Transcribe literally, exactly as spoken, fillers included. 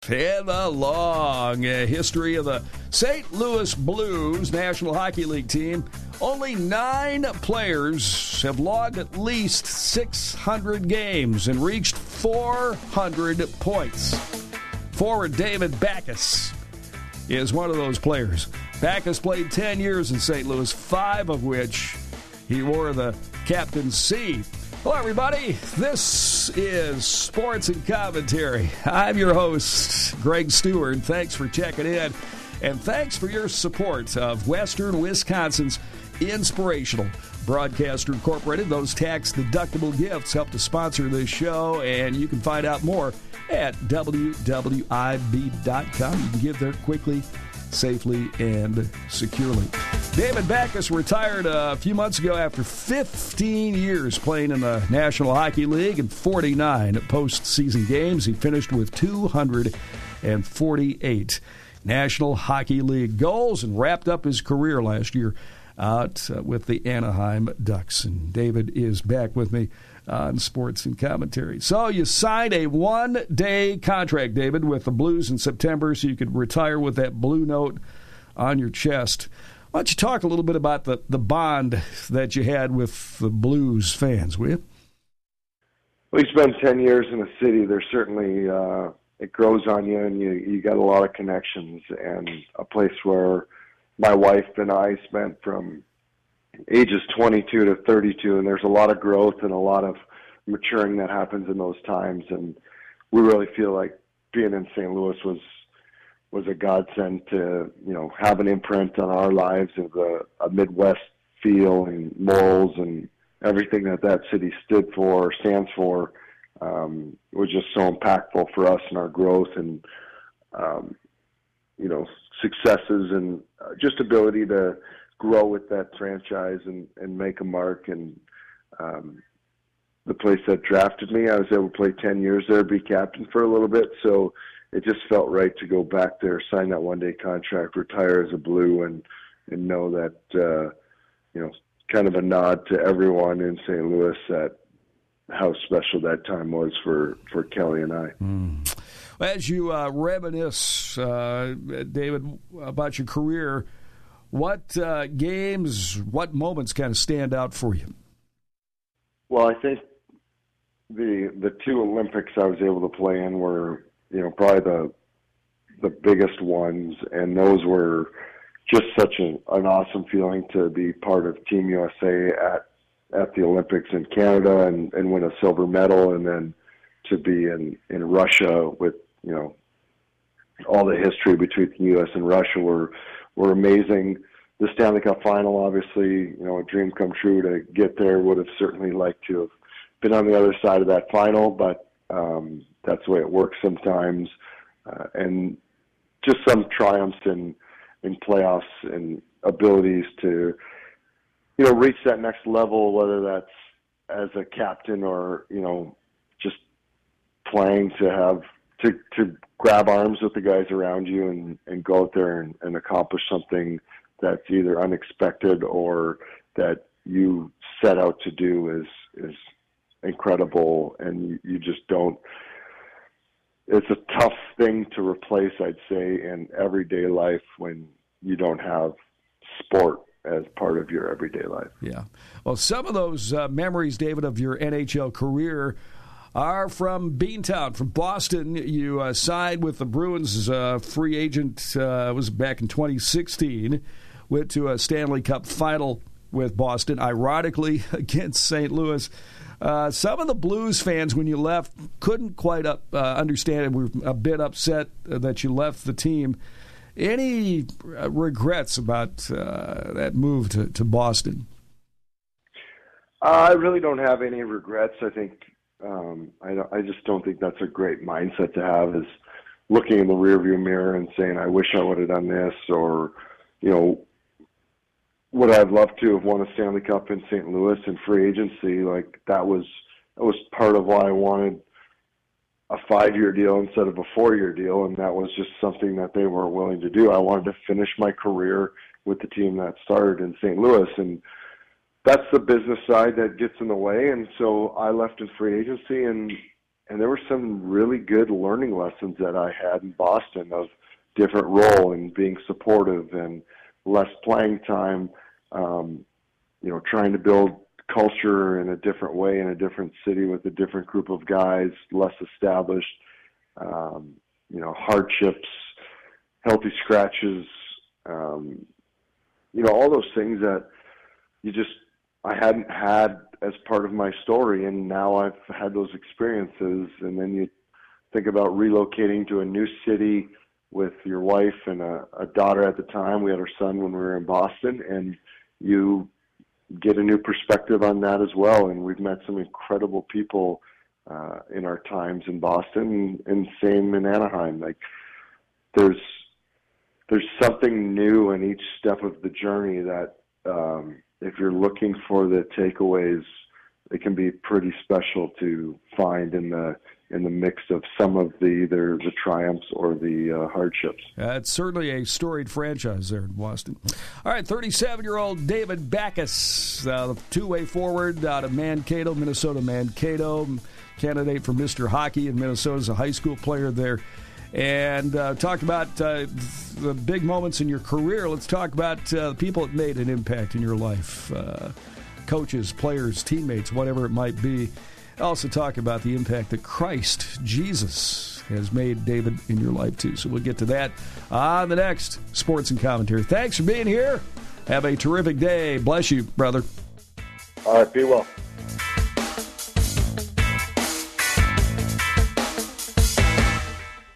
In the long uh, history of the Saint Louis Blues National Hockey League team, only nine players have logged at least six hundred games and reached four hundred points. Forward David Backes is one of those players. Backes played ten years in Saint Louis, five of which he wore the captain's C. Hello, everybody. This is Sports and Commentary. I'm your host, Greg Stewart. Thanks for checking in, and thanks for your support of Western Wisconsin's Inspirational Broadcaster Incorporated. Those tax-deductible gifts help to sponsor this show, and you can find out more at w w i b dot com. You can give there quickly, safely, and securely. David Backes retired a few months ago after fifteen years playing in the National Hockey League and forty-nine postseason games. He finished with two hundred forty-eight National Hockey League goals and wrapped up his career last year out uh, with the Anaheim Ducks. And David is back with me on Sports and Commentary. So you signed a one-day contract, David, with the Blues in September so you could retire with that blue note on your chest. Why don't you talk a little bit about the, the bond that you had with the Blues fans, will you? Well, you spend ten years in a city, there's certainly, uh, it grows on you, and you, you got a lot of connections, and a place where my wife and I spent from ages twenty-two to thirty-two, and there's a lot of growth and a lot of maturing that happens in those times, and we really feel like being in Saint Louis was was a godsend to, you know, have an imprint on our lives of a, a Midwest feel and morals and everything that that city stood for, stands for, um, was just so impactful for us in our growth and, um, you know, successes and just ability to grow with that franchise and, and make a mark. And um, the place that drafted me, I was able to play ten years there, be captain for a little bit. So it just felt right to go back there, sign that one-day contract, retire as a Blue, and and know that, uh, you know, kind of a nod to everyone in Saint Louis at how special that time was for, for Kelly and I. Mm. As you uh, reminisce, uh, David, about your career, what uh, games, what moments kind of stand out for you? Well, I think the the two Olympics I was able to play in were, you know, probably the the biggest ones, and those were just such an, an awesome feeling to be part of Team U S A at at the Olympics in Canada and, and win a silver medal, and then to be in, in Russia with, you know, all the history between the U S and Russia were were amazing. The Stanley Cup final, obviously, you know, a dream come true to get there. Would have certainly liked to have been on the other side of that final, but um, that's the way it works sometimes. Uh, and just some triumphs in, in playoffs and abilities to, you know, reach that next level, whether that's as a captain or, you know, just playing to have, to, to grab arms with the guys around you and, and go out there and, and accomplish something that's either unexpected or that you set out to do is, is incredible. And you, you just don't, it's a tough thing to replace, I'd say, in everyday life when you don't have sport as part of your everyday life. Yeah. Well, some of those uh, memories, David, of your N H L career are from Beantown, from Boston. You uh, signed with the Bruins as a free agent, uh, was back in twenty sixteen, went to a Stanley Cup final with Boston, ironically against Saint Louis. Uh, some of the Blues fans, when you left, couldn't quite up, uh, understand it. Were a bit upset that you left the team. Any uh, regrets about uh, that move to, to Boston? Uh, I really don't have any regrets. I think um, I, don't, I just don't think that's a great mindset to have, is looking in the rearview mirror and saying, I wish I would have done this, or, you know, would I have loved to have won a Stanley Cup in Saint Louis in free agency? Like, that was that was part of why I wanted a five-year deal instead of a four-year deal, and that was just something that they weren't willing to do. I wanted to finish my career with the team that started in Saint Louis, and that's the business side that gets in the way. And so I left in free agency, and and there were some really good learning lessons that I had in Boston of different role and being supportive and less playing time, um, you know, trying to build culture in a different way in a different city with a different group of guys, less established, um, you know, hardships, healthy scratches, um, you know, all those things that you just, I hadn't had as part of my story, and now I've had those experiences. And then you think about relocating to a new city with your wife and a, a daughter at the time. We had our son when we were in Boston, and you get a new perspective on that as well. And we've met some incredible people uh, in our times in Boston, and same in Anaheim. Like there's there's something new in each step of the journey that um, if you're looking for the takeaways, it can be pretty special to find in the in the mix of some of the either the triumphs or the uh, hardships. Uh, it's certainly a storied franchise there in Boston. All right, thirty-seven-year-old David Backes, uh, two-way forward out of Mankato, Minnesota. Mankato, candidate for Mister Hockey in Minnesota, as a high school player there. And uh, talked about uh, the big moments in your career. Let's talk about uh, the people that made an impact in your life, uh, coaches, players, teammates, whatever it might be. Also talk about the impact that Christ, Jesus, has made, David, in your life, too. So we'll get to that on the next Sports and Commentary. Thanks for being here. Have a terrific day. Bless you, brother. All right, be well.